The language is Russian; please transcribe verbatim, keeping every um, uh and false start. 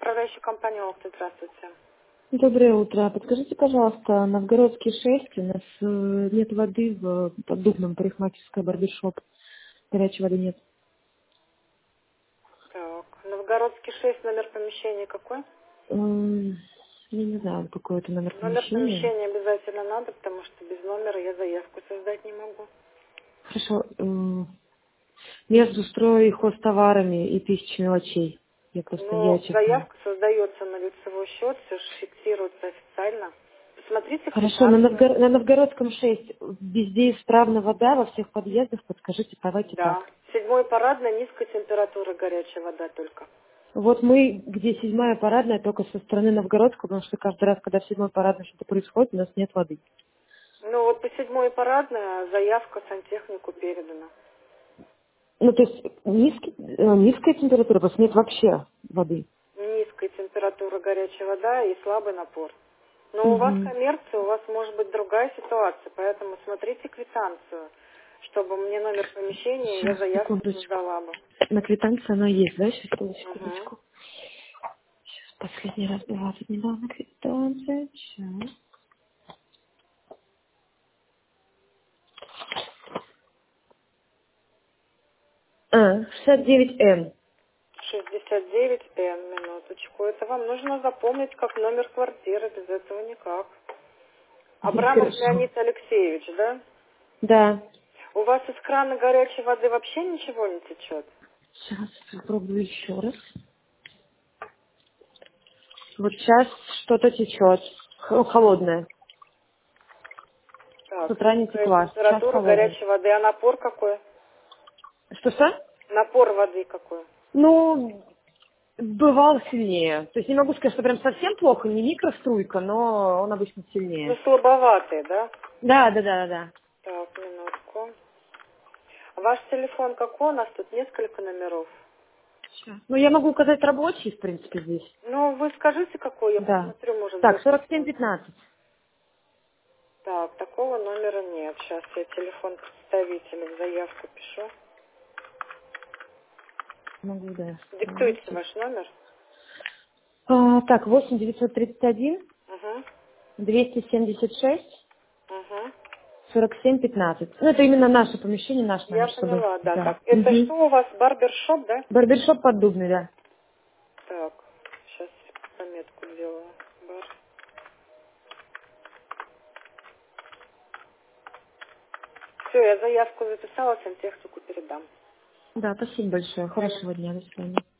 управляющая компания «Окта». Здравствуйте. Доброе утро. Подскажите, пожалуйста, Новгородский шесть, у нас э, нет воды в поддубном, парикмахерская, барбершоп. Горячей воды нет. Так, Новгородский шесть, номер помещения какой? М, Я не знаю, какой это номер Номер помещения. помещения обязательно надо, потому что без номера я заявку создать не могу. Хорошо. м, Между строй, хозтоварами и тысячи мелочей. Я просто Но ящик. заявка создается на лицевой счет, все же фиксируется официально. Посмотрите Хорошо, на, квитанцию. Новгор- на Новгородском шесть везде исправна вода во всех подъездах. Подскажите, давайте Да. так. Седьмой парадная, низкая температура, горячая вода только. Вот мы, где седьмая парадная, только со стороны Новгородского, потому что каждый раз, когда в седьмой парадной что-то происходит, у нас нет воды. Ну вот по седьмой парадная заявка сантехнику передана. Ну, то есть низкий- э, низкая температура, просто нет вообще воды. Низкая температура, горячая вода и слабый напор. Но у вас Угу. коммерция, у вас может быть другая ситуация, поэтому смотрите квитанцию, чтобы мне номер помещения, я Сейчас, заявку секундочку. создала бы. На квитанции она есть, да? Сейчас, Угу. секундочку. Сейчас, последний раз была тут недавно квитанция. Сейчас. А, шестьдесят девять эн. шестьдесят девять эн, минуточку. Это вам нужно запомнить как номер квартиры, без этого никак. Абрамов Хорошо. Леонид Алексеевич, да? Да. У вас из крана горячей воды вообще ничего не течет? Сейчас попробую еще раз. Вот сейчас что-то течет. Х- Холодное. С Так, утра не низкая текла. Сейчас температура холодное. горячей воды. А напор какой? Что-что? Напор воды какой? Ну, бывало сильнее. То есть не могу сказать, что прям совсем плохо, не микроструйка, но он обычно Ну, сильнее. слабоватый, да? Да, да, да, да, да. Так, минутку. Ваш телефон какой? У нас тут несколько номеров. Щас. Ну, я могу указать рабочий, в принципе, здесь. Ну, вы скажите, какой, я Да. посмотрю, может, Так, сорок семь записан. пятнадцать. Так, такого номера нет. Сейчас я телефон представителя в заявку пишу. Могу, да. Диктуйте Давайте. ваш номер. А, так, восемь девятьсот тридцать один Угу, двести семьдесят шесть угу. сорок семь пятнадцать. Ну, это именно наше помещение, наш Я номер, чтобы... поняла, да. Да. Так, это Угу. что у вас, барбершоп, да? Барбершоп поддубный, да. Так, сейчас пометку делаю. Бар. Все, я заявку записала, сантехнику передам. Да, спасибо большое. До свидания. Хорошего дня. До свидания.